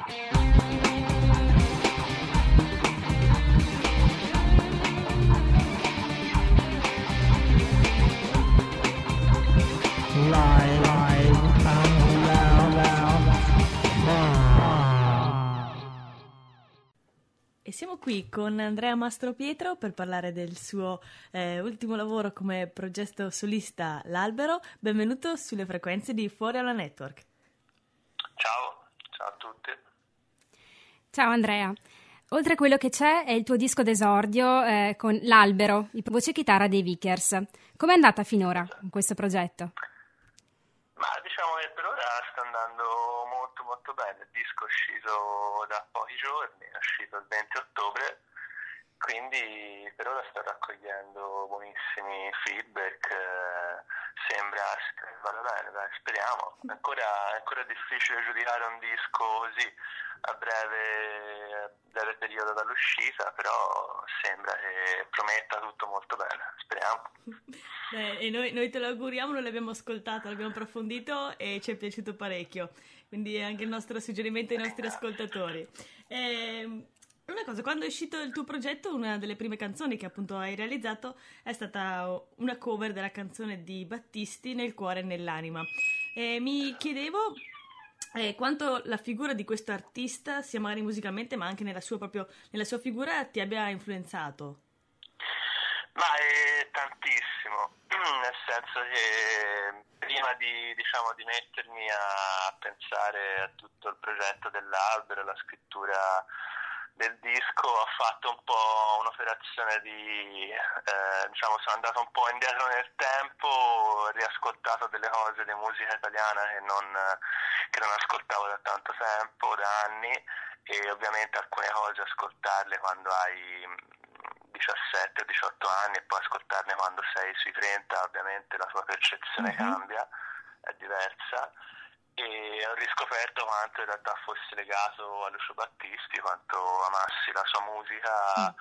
E siamo qui con Andrea Mastropietro per parlare del suo ultimo lavoro come progetto solista, L'Albero. Benvenuto sulle frequenze di Fuori alla Network. Ciao a tutti. Ciao Andrea. Oltre a quello che c'è è il tuo disco d'esordio con L'Albero, voce e chitarra dei Vickers. Com'è andata finora con questo progetto? Ma diciamo che per ora sta andando molto molto bene. Il disco è uscito da pochi giorni, è uscito il 20 ottobre, quindi per ora sto raccogliendo buonissimi feedback, sembra che vada bene, dai, speriamo. È ancora difficile giudicare un disco così a breve periodo dall'uscita, però sembra che prometta tutto molto bene, speriamo. E noi te lo auguriamo, noi l'abbiamo ascoltato, l'abbiamo approfondito e ci è piaciuto parecchio, quindi è anche il nostro suggerimento ai nostri ascoltatori. Una cosa, quando è uscito il tuo progetto, una delle prime canzoni che appunto hai realizzato è stata una cover della canzone di Battisti, Nel cuore e nell'anima. Mi chiedevo quanto la figura di questo artista, sia magari musicalmente ma anche nella sua figura, ti abbia influenzato. Ma è tantissimo, nel senso che prima di mettermi a pensare a tutto il progetto dell'albero, la scrittura del disco, ho fatto un po' un'operazione sono andato un po' indietro nel tempo, ho riascoltato delle cose di musica italiana che non ascoltavo da tanto tempo, da anni, e ovviamente alcune cose ascoltarle quando hai 17 o 18 anni e poi ascoltarne quando sei sui 30, ovviamente la tua percezione cambia, è diversa, e ho riscoperto quanto in realtà fosse legato a Lucio Battisti, quanto amassi la sua musica.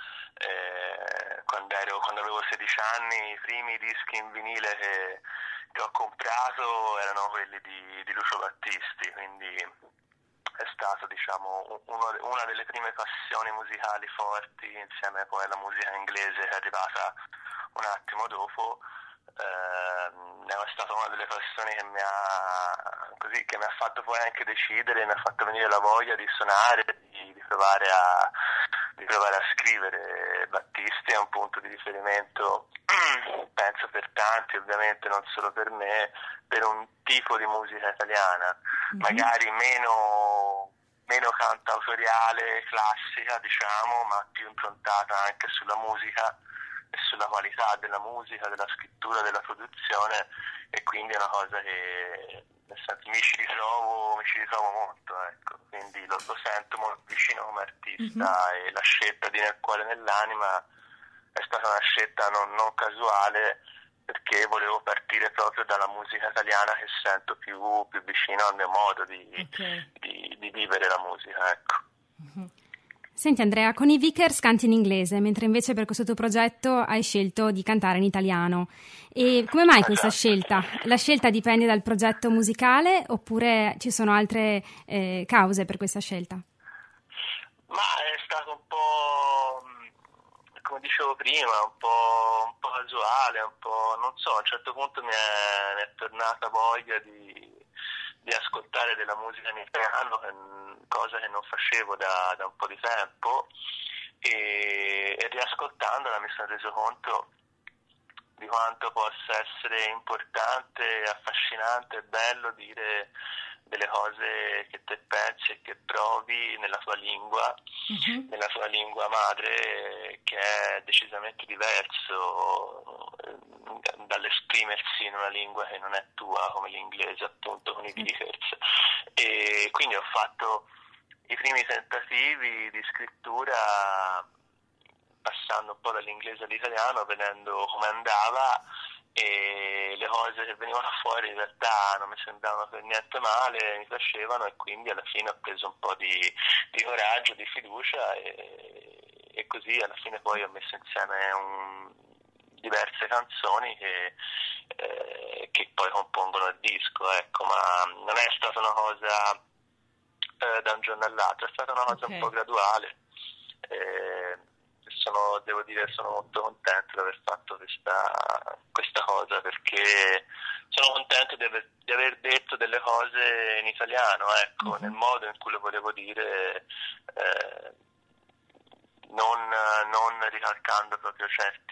Quando avevo 16 anni, i primi dischi in vinile che ho comprato erano quelli di Lucio Battisti, quindi è stato una delle prime passioni musicali forti, insieme poi alla musica inglese che è arrivata un attimo dopo. È stata una delle passioni che mi ha fatto poi anche decidere, mi ha fatto venire la voglia di suonare, di provare a scrivere. Battisti è un punto di riferimento, penso per tanti, ovviamente non solo per me, per un tipo di musica italiana, magari meno cantautoriale, classica, ma più improntata anche sulla musica e sulla qualità della musica, della scrittura, della produzione, e quindi è una cosa che nel senso mi ci ritrovo molto, ecco. Quindi lo sento molto vicino come artista, e la scelta di Nel cuore e nell'anima è stata una scelta non casuale, perché volevo partire proprio dalla musica italiana che sento più vicino al mio modo di vivere la musica, ecco. Senti Andrea, con i Vickers canti in inglese, mentre invece per questo tuo progetto hai scelto di cantare in italiano. E come mai questa scelta? La scelta dipende dal progetto musicale oppure ci sono altre cause per questa scelta? Ma è stato un po', come dicevo prima, un po' casuale, un po', non so, a un certo punto mi è tornata voglia di ascoltare della musica in italiano, cosa che non facevo da un po' di tempo, e riascoltandola mi sono reso conto di quanto possa essere importante, affascinante e bello dire delle cose che te pensi e che provi nella tua lingua, nella tua lingua madre, che è decisamente diverso dall'esprimersi in una lingua che non è tua, come l'inglese, appunto, con i Vickers. E quindi ho fatto i primi tentativi di scrittura passando un po' dall'inglese all'italiano, vedendo come andava, e le cose che venivano fuori in realtà non mi sembravano per niente male, mi piacevano, e quindi alla fine ho preso un po' di coraggio, di fiducia, e così alla fine poi ho messo insieme diverse canzoni che poi compongono il disco, ecco. Ma non è stata una cosa da un giorno all'altro, è stata una cosa un po' graduale. Devo dire, sono molto contento di aver fatto questa cosa, perché sono contento di aver detto delle cose in italiano, ecco, nel modo in cui lo volevo dire, non ricalcando proprio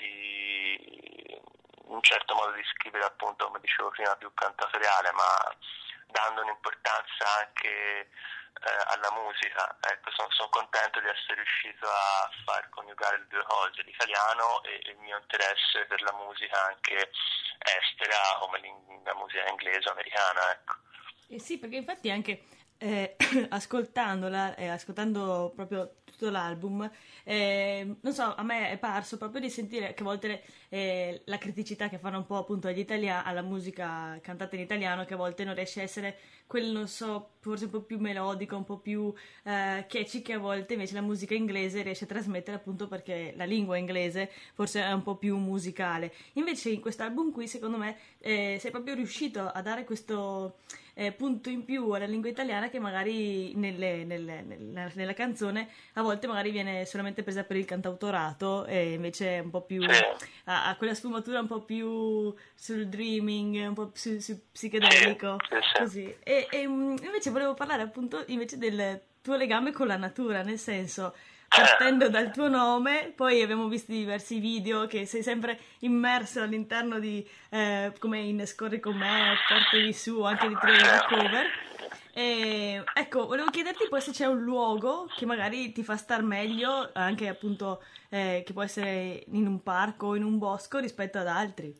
un certo modo di scrivere, appunto, come dicevo prima, più cantatoriale, ma dando un'importanza anche alla musica. Ecco, sono contento di essere riuscito a far coniugare le due cose, l'italiano e il mio interesse per la musica anche estera, come la musica inglese o americana, ecco. Sì, perché infatti anche ascoltandola, ascoltando proprio tutto l'album, non so, a me è parso proprio di sentire che a volte la criticità che fanno un po' appunto agli italiani, alla musica cantata in italiano, che a volte non riesce a essere quel, non so, forse un po' più melodico, un po' più catchy, che a volte invece la musica inglese riesce a trasmettere, appunto perché la lingua inglese forse è un po' più musicale. Invece in quest'album qui, secondo me, sei proprio riuscito a dare questo punto in più alla lingua italiana, che magari nella canzone a volte magari viene solamente presa per il cantautorato, e invece è un po' più ha quella sfumatura un po' più sul dreaming, un po' su psichedelico, così. E invece volevo parlare appunto invece del tuo legame con la natura, nel senso, partendo dal tuo nome, poi abbiamo visto diversi video che sei sempre immerso all'interno di come in Scorri con me, Portami su, anche di trovi la cover. E, ecco, volevo chiederti poi se c'è un luogo che magari ti fa star meglio, anche appunto che può essere in un parco o in un bosco rispetto ad altri.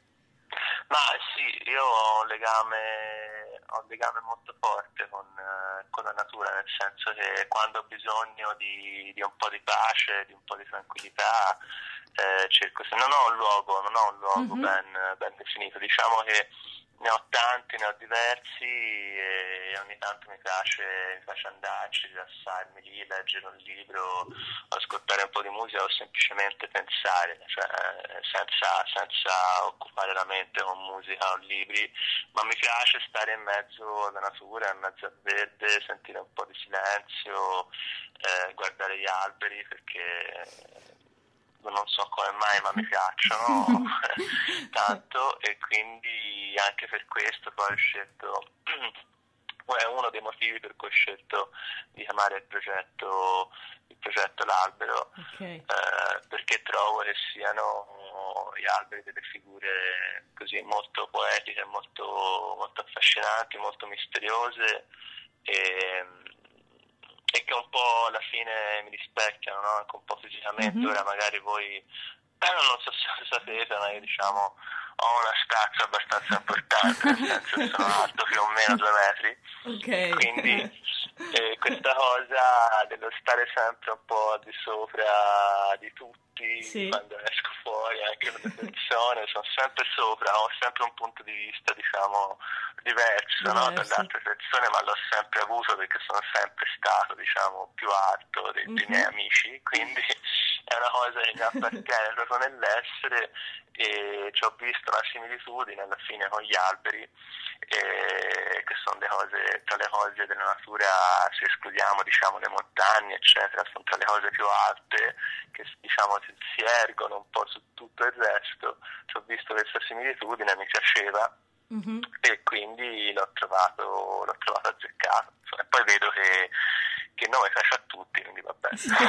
Ma sì, io ho un legame molto forte con la natura, nel senso che quando ho bisogno di un po' di pace, di un po' di tranquillità, cerco. Se non ho un luogo ben definito, diciamo che ne ho tanti, ne ho diversi, e ogni tanto mi piace andarci, rilassarmi lì, leggere un libro, ascoltare un po' di musica o semplicemente pensare, cioè senza occupare la mente con musica o libri, ma mi piace stare in mezzo alla natura, in mezzo al verde, sentire un po' di silenzio, guardare gli alberi, perché non so come mai, ma mi piacciono tanto, e quindi anche per questo poi ho scelto, è uno dei motivi per cui ho scelto di chiamare il progetto L'Albero, perché trovo che siano gli alberi delle figure così molto poetiche, molto, molto affascinanti, molto misteriose, e che un po' alla fine mi rispecchiano, no? Anche un po' fisicamente. Ora magari voi non so se lo sapete, ma io, diciamo, ho una stazza abbastanza importante, nel senso che sono alto più o meno 2 metri, quindi questa cosa dello stare sempre un po' al di sopra di tutti, quando esco fuori, anche con le persone, sono sempre sopra, ho sempre un punto di vista, diciamo, diverso. No? Dalle altre persone, ma l'ho sempre avuto perché sono sempre stato, diciamo, più alto dei miei amici, quindi è una cosa che mi appartiene proprio nell'essere, e ci ho visto una similitudine alla fine con gli alberi, che sono tra le cose della natura, se escludiamo, diciamo, le montagne eccetera, sono tra le cose più alte, che, diciamo, si ergono un po' su tutto il resto. Ci ho visto questa similitudine, mi piaceva, e quindi l'ho trovato azzeccato, e poi vedo che il nome piace a tutti, quindi va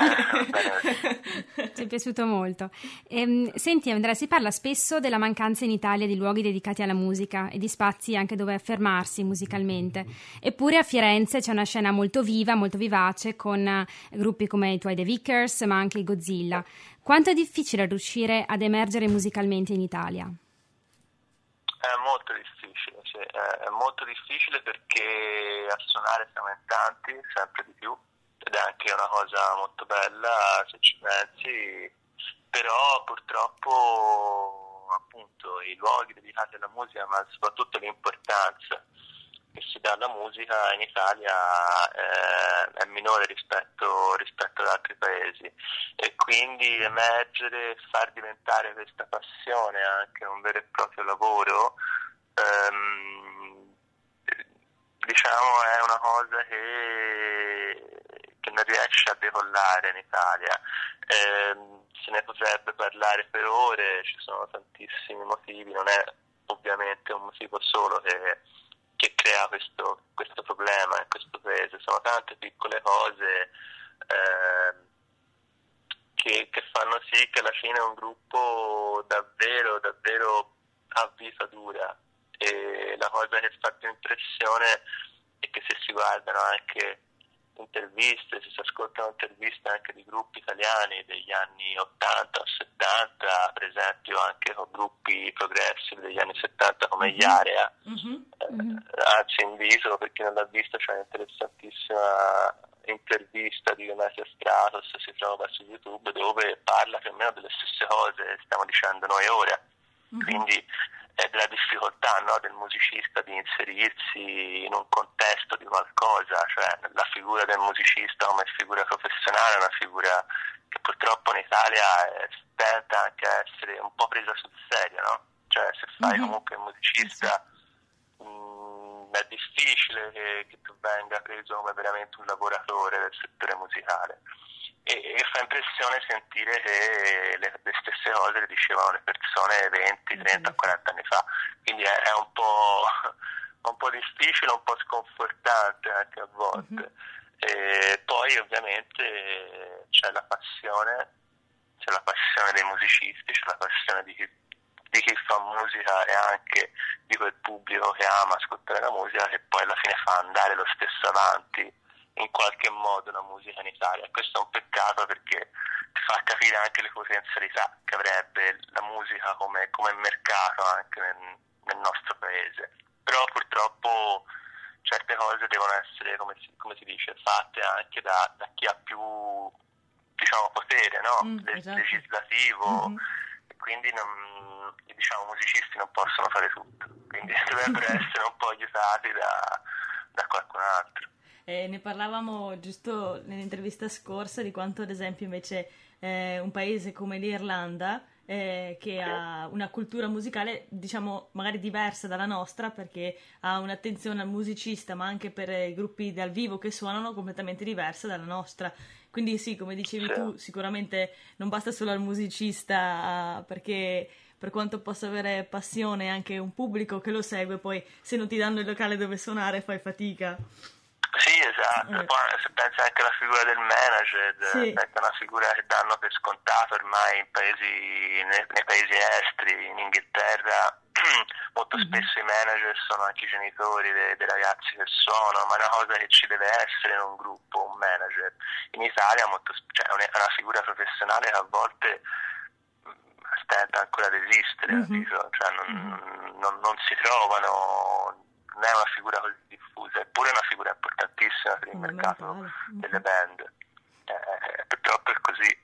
bene. Ci è piaciuto molto. Senti Andrea, si parla spesso della mancanza in Italia di luoghi dedicati alla musica e di spazi anche dove affermarsi musicalmente, eppure a Firenze c'è una scena molto viva, molto vivace, con gruppi come i tuoi The Vickers, ma anche i Godzilla. Quanto è difficile riuscire ad emergere musicalmente in Italia? È molto difficile, sì. È molto difficile perché a suonare siamo in tanti, sempre di più, ed è anche una cosa molto bella se ci pensi, però purtroppo, appunto, i luoghi dedicati alla musica, ma soprattutto l'importanza che si dà alla musica in Italia è minore rispetto ad altri paesi, e quindi emergere, far diventare questa passione anche un vero e proprio lavoro, diciamo, è una cosa che non riesce a decollare in Italia. Se ne potrebbe parlare per ore, ci sono tantissimi motivi, non è ovviamente un motivo solo che crea questo problema in questo paese, sono tante piccole cose che fanno sì che alla fine un gruppo davvero a vita dura, e la cosa che fa più impressione è che se si guardano anche interviste, se si ascoltano interviste anche di gruppi italiani degli anni 80 o 70, per esempio anche con gruppi progressive degli anni 70 come gli Area, anzi invito, per chi non l'ha vista, c'è un'interessantissima intervista di Demetrio Stratos, si trova su YouTube, dove parla più o meno delle stesse cose che stiamo dicendo noi ora, quindi è della difficoltà, no, del musicista di inserirsi in un contesto di qualcosa, cioè la figura del musicista come figura professionale è una figura che purtroppo in Italia tenta anche a essere un po' presa sul serio, no? Cioè se fai comunque il musicista è difficile che tu venga preso come veramente un lavoratore del settore musicale. E fa impressione sentire che le stesse cose le dicevano le persone 20, 30, 40 anni fa, quindi è un po' difficile, un po' sconfortante anche a volte. E poi ovviamente c'è la passione dei musicisti, c'è la passione di chi fa musica e anche di quel pubblico che ama ascoltare la musica, che poi alla fine fa andare lo stesso avanti in qualche modo la musica in Italia. Questo è un peccato, perché ti fa capire anche le potenzialità che avrebbe la musica come mercato anche nel nostro paese. Però purtroppo certe cose devono essere, come si dice, fatte anche da chi ha più, diciamo, potere, no? Legislativo, e quindi i musicisti non possono fare tutto, quindi dovrebbero essere un po' aiutati da qualcun altro. Ne parlavamo giusto nell'intervista scorsa di quanto, ad esempio, invece un paese come l'Irlanda, che ha una cultura musicale, diciamo, magari diversa dalla nostra, perché ha un'attenzione al musicista, ma anche per i gruppi dal vivo che suonano, completamente diversa dalla nostra. Quindi sì, come dicevi tu, sicuramente non basta solo al musicista, perché per quanto possa avere passione anche un pubblico che lo segue, poi se non ti danno il locale dove suonare fai fatica. Sì, esatto. Poi se pensi anche alla figura del manager, è una figura che danno per scontato ormai nei paesi esteri, in Inghilterra molto spesso i manager sono anche i genitori dei ragazzi che suonano, ma è una cosa che ci deve essere in un gruppo, un manager. In Italia è una figura professionale che a volte stenta ancora ad esistere, cioè non si trovano, non è una figura così diffusa, eppure è una figura importantissima per il mercato delle band. Purtroppo è così.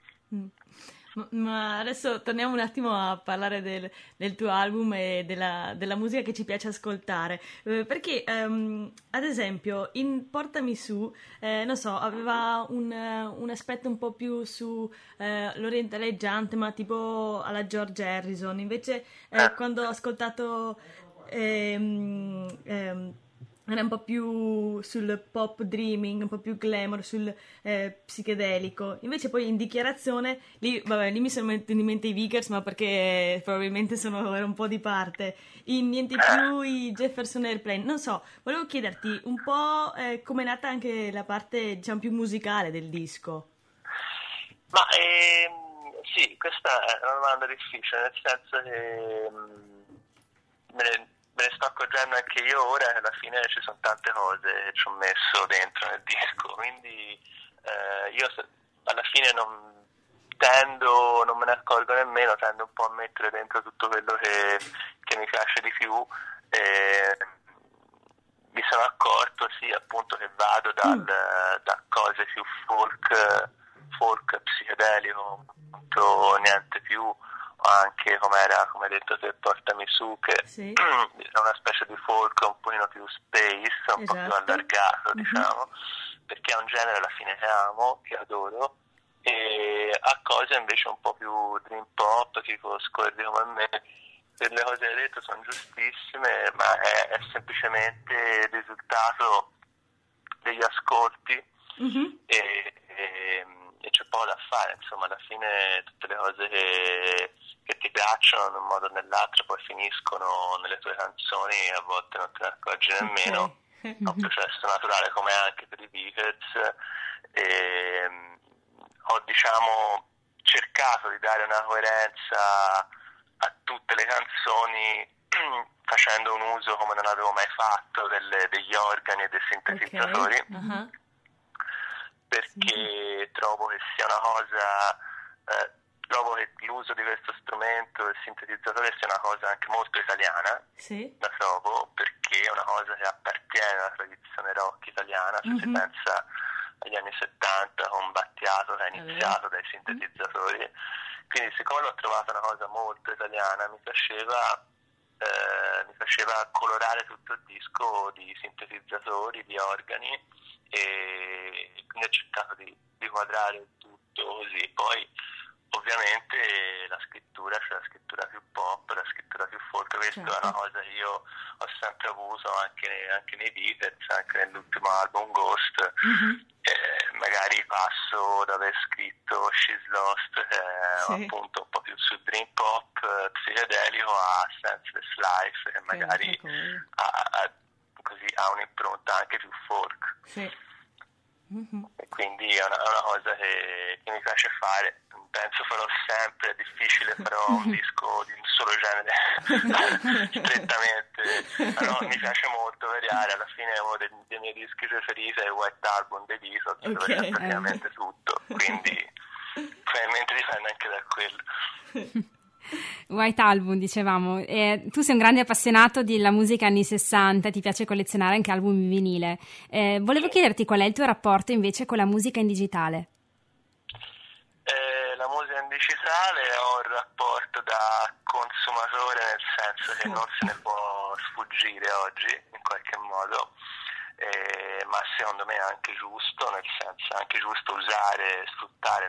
Ma adesso torniamo un attimo a parlare del tuo album e della musica che ci piace ascoltare, perché ad esempio in Portami Su, non so, aveva un aspetto un po' più su l'orientaleggiante, ma tipo alla George Harrison. Invece quando ho ascoltato era un po' più sul pop dreaming, un po' più glamour, sul psichedelico. Invece poi in Dichiarazione, lì mi sono venuti in mente i Vickers, ma perché probabilmente ero un po' di parte. In Niente più i Jefferson Airplane. Non so, volevo chiederti un po' com'è nata anche la parte, diciamo, più musicale del disco. Ma sì, questa è una domanda difficile, nel senso che me ne sto accorgendo anche io ora, che alla fine ci sono tante cose che ci ho messo dentro nel disco, quindi io alla fine non me ne accorgo nemmeno, tendo un po' a mettere dentro tutto quello che mi piace di più. Mi sono accorto, sì, appunto, che vado da cose più folk psichedelico, appunto, Niente più, anche come hai detto te, Portami Su, che è una specie di folk un pochino più space, un po' più allargato, diciamo, perché è un genere alla fine che amo, che adoro, e a cose invece un po' più dream pop, tipo Scordi come me. Per le cose che hai detto sono giustissime, ma è semplicemente il risultato degli ascolti e c'è poco da fare, insomma, alla fine tutte le cose che ti piacciono in un modo o nell'altro poi finiscono nelle tue canzoni, a volte non te ne accorgi nemmeno. È un processo naturale, come anche per i Beatles. Ho, diciamo, cercato di dare una coerenza a tutte le canzoni facendo un uso come non avevo mai fatto degli organi e dei sintetizzatori, perché trovo che sia una cosa, trovo che l'uso di questo strumento, il sintetizzatore, sia una cosa anche molto italiana, la trovo, perché è una cosa che appartiene alla tradizione rock italiana, se si pensa agli anni 70 con Battiato che ha iniziato dai sintetizzatori, quindi siccome l'ho trovata una cosa molto italiana mi faceva colorare tutto il disco di sintetizzatori, di organi, e quindi ho cercato di quadrare il tutto così. Poi ovviamente la scrittura, c'è la scrittura più pop, la scrittura più folk, questo è una cosa che io ho sempre avuto anche nei Beatles, anche nell'ultimo album Ghost. Magari passo ad aver scritto She's Lost, appunto un po' più sul dream pop psichedelico, a Senseless Life, che magari ha un'impronta anche più folk. E quindi è una cosa che mi piace fare. Penso farò sempre, è difficile, farò un disco di un solo genere strettamente, però mi piace molto variare. Alla fine uno dei miei dischi preferiti è il White Album dei Beatles, dove c'è praticamente tutto, quindi probabilmente dipende anche da quello. White Album, dicevamo. Tu sei un grande appassionato della musica anni 60, ti piace collezionare anche album in vinile. Volevo chiederti qual è il tuo rapporto invece con la musica in digitale. La musica in digitale ho un rapporto da consumatore, nel senso che non se ne può sfuggire oggi in qualche modo, ma secondo me è anche giusto, nel senso è anche giusto sfruttare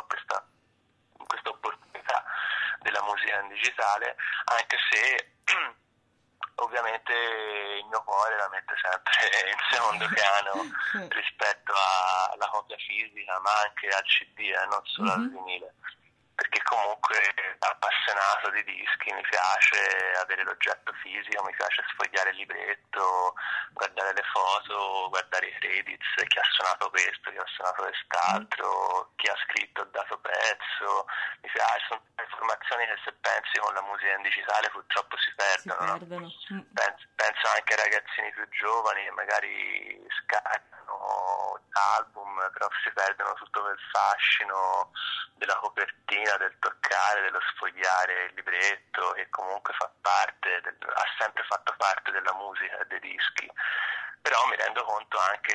questa opportunità della musica in digitale, anche se ovviamente il mio cuore la mette sempre in secondo piano rispetto alla copia fisica, ma anche al CD, non solo al vinile, perché comunque appassionato di dischi mi piace avere l'oggetto fisico, mi piace sfogliare il libretto, guardare le foto, guardare i credits, chi ha suonato questo, chi ha suonato quest'altro, chi ha scritto il dato pezzo, mi piace, sono informazioni che se pensi con la musica in digitale purtroppo si perdono. No? Penso anche ai ragazzini più giovani che magari scaricano album, però si perdono tutto quel fascino della copertina, del toccare, dello sfogliare il libretto, che comunque ha sempre fatto parte della musica e dei dischi. Però mi rendo conto anche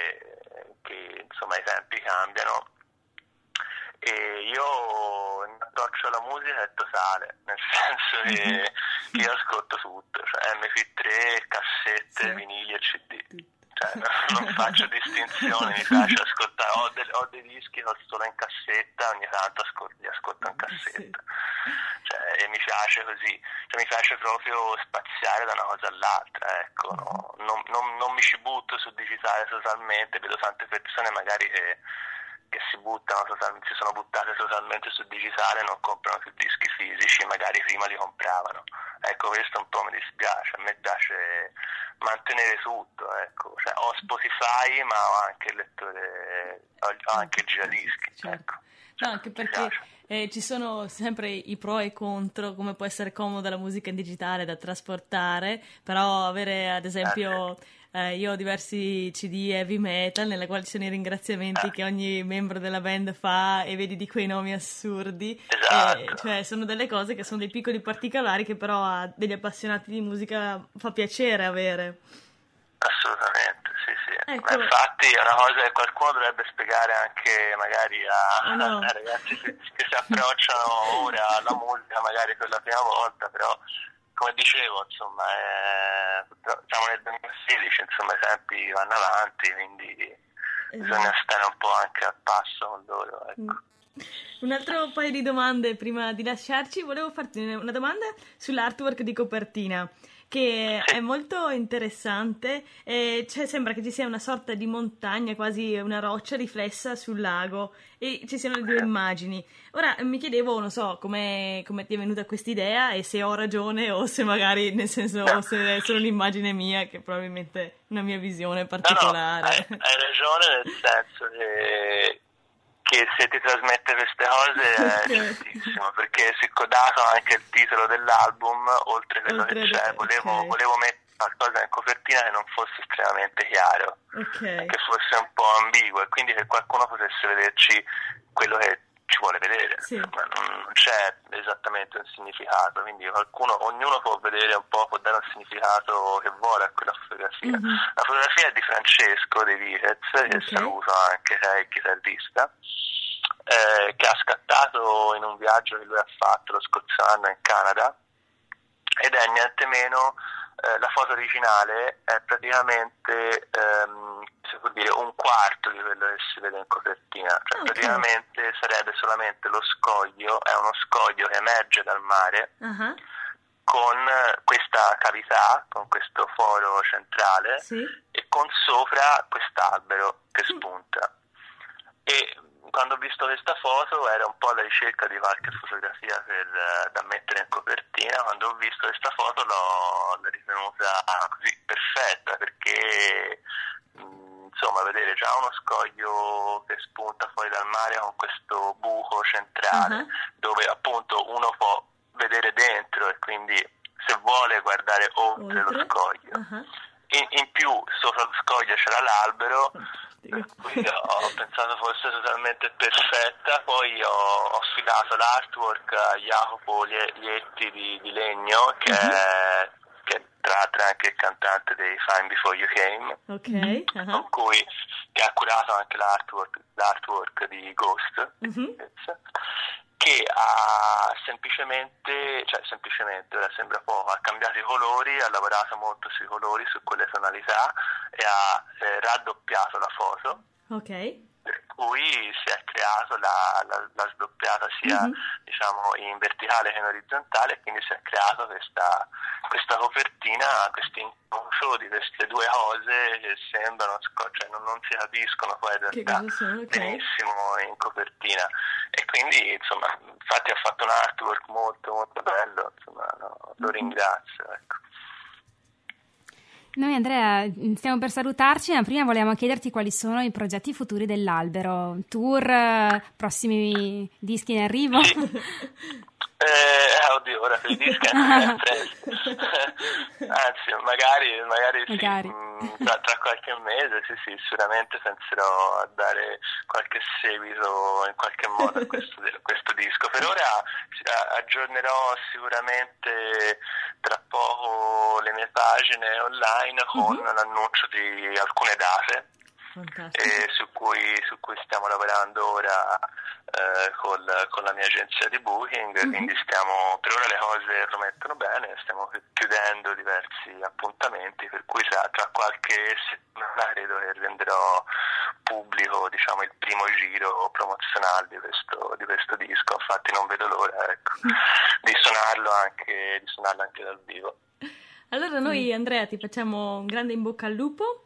che insomma i tempi cambiano, e io il mio approccio alla musica è totale, nel senso che io ascolto tutto, cioè MP3, cassette, vinili e CD. Cioè, non faccio distinzioni, mi piace ascoltare, ho dei dischi che ho solo in cassetta, ogni tanto li ascolto in cassetta, cioè, e mi piace così, cioè, mi piace proprio spaziare da una cosa all'altra, ecco, no? Non mi ci butto sul digitale totalmente, vedo tante persone magari che si sono buttate totalmente sul digitale, non comprano più dischi fisici, magari prima li compravano. Ecco, questo un po' mi dispiace, a me piace mantenere tutto, ecco, cioè, ho Spotify ma ho anche il lettore, ho anche il giradischi, ecco. No, anche perché ci sono sempre i pro e i contro, come può essere comoda la musica in digitale da trasportare, però avere ad esempio io ho diversi CD heavy metal nella quale ci sono i ringraziamenti che ogni membro della band fa, e vedi di quei nomi assurdi, cioè sono delle cose che sono dei piccoli particolari che però a degli appassionati di musica fa piacere avere. Assolutamente, sì. Ecco. Ma infatti è una cosa che qualcuno dovrebbe spiegare anche magari ai ragazzi che si approcciano ora alla musica magari per la prima volta, però come dicevo, insomma, siamo nel 2016, insomma i tempi vanno avanti, quindi bisogna stare un po' anche al passo con loro, ecco. Un altro paio di domande prima di lasciarci. Volevo farti una domanda sull'artwork di copertina. che è molto interessante, sembra che ci sia una sorta di montagna, quasi una roccia riflessa sul lago, e ci siano le due immagini. Ora mi chiedevo, non so, come ti è venuta questa idea e se ho ragione o se magari, nel senso, se è solo un'immagine mia, che probabilmente è una mia visione particolare. No, hai ragione, nel senso che se ti trasmette queste cose è giustissimo, perché dato anche il titolo dell'album, oltre a quello che c'è, volevo mettere qualcosa in copertina che non fosse estremamente chiaro, che fosse un po' ambiguo, e quindi che qualcuno potesse vederci quello che ci vuole vedere. Ma non c'è esattamente un significato, quindi ognuno può vedere un po', può dare un significato che vuole a quella fotografia. La fotografia è di Francesco De Vichers, che saluto anche, che è il chitarrista, che ha scattato in un viaggio che lui ha fatto lo scorso anno in Canada, ed è niente meno, la foto originale è praticamente si può dire un quarto di quello che si vede in copertina, cioè praticamente sarebbe solamente lo scoglio, è uno scoglio che emerge dal mare con questa cavità, con questo foro centrale, e con sopra quest'albero che spunta. E quando ho visto questa foto era un po' alla ricerca di qualche fotografia da mettere in copertina. Quando ho visto questa foto l'ho ritenuta così perfetta, perché insomma vedere già uno scoglio che spunta fuori dal mare con questo buco centrale, dove appunto uno può vedere dentro e quindi se vuole guardare oltre lo scoglio. In più sopra lo scoglio c'era l'albero, quindi ho pensato fosse totalmente perfetta. Poi ho affidato l'artwork a Jacopo Lietti di Legno, che è tra l'altro anche il cantante dei Fine Before You Came, con cui che ha curato anche l'artwork di Ghost, che ha semplicemente, ora sembra poco, ha cambiato i colori, ha lavorato molto sui colori, su quelle tonalità, e ha raddoppiato la foto, per cui si è creato la sdoppiata sia diciamo in verticale che in orizzontale, e quindi si è creato questa copertina, questo incrocio di queste due cose che sembrano, cioè non si capiscono poi in realtà benissimo in copertina. E quindi insomma, infatti ha fatto un artwork molto molto bello, insomma, lo ringrazio, ecco. Noi, Andrea, stiamo per salutarci, ma prima volevamo chiederti quali sono i progetti futuri dell'Albero, tour, prossimi dischi in arrivo? Oddio, ora per i dischi è presto. Anzi, magari. Tra qualche mese, sì, sicuramente penserò a dare qualche seguito in qualche modo a questo disco. Per ora aggiornerò sicuramente tra poco le mie pagine online con l'annuncio di alcune date su cui stiamo lavorando ora con la mia agenzia di booking, quindi per ora le cose promettono bene, stiamo chiudendo diversi appuntamenti, per cui tra qualche settimana credo che renderò pubblico, diciamo, il primo giro promozionale di questo disco. Infatti non vedo l'ora, ecco, di suonarlo anche dal vivo. Allora noi, Andrea, ti facciamo un grande in bocca al lupo.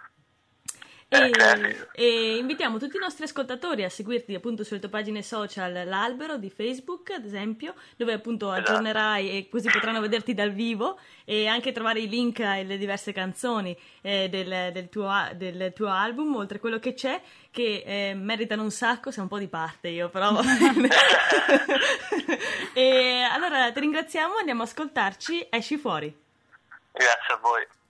E invitiamo tutti i nostri ascoltatori a seguirti appunto sulle tue pagine social, l'Albero di Facebook ad esempio, dove appunto aggiornerai e così potranno vederti dal vivo, e anche trovare i link alle diverse canzoni del tuo album, oltre a quello che c'è, che meritano un sacco. Sei un po' di parte io, però e allora ti ringraziamo, andiamo a ascoltarci Esci Fuori. Grazie a voi.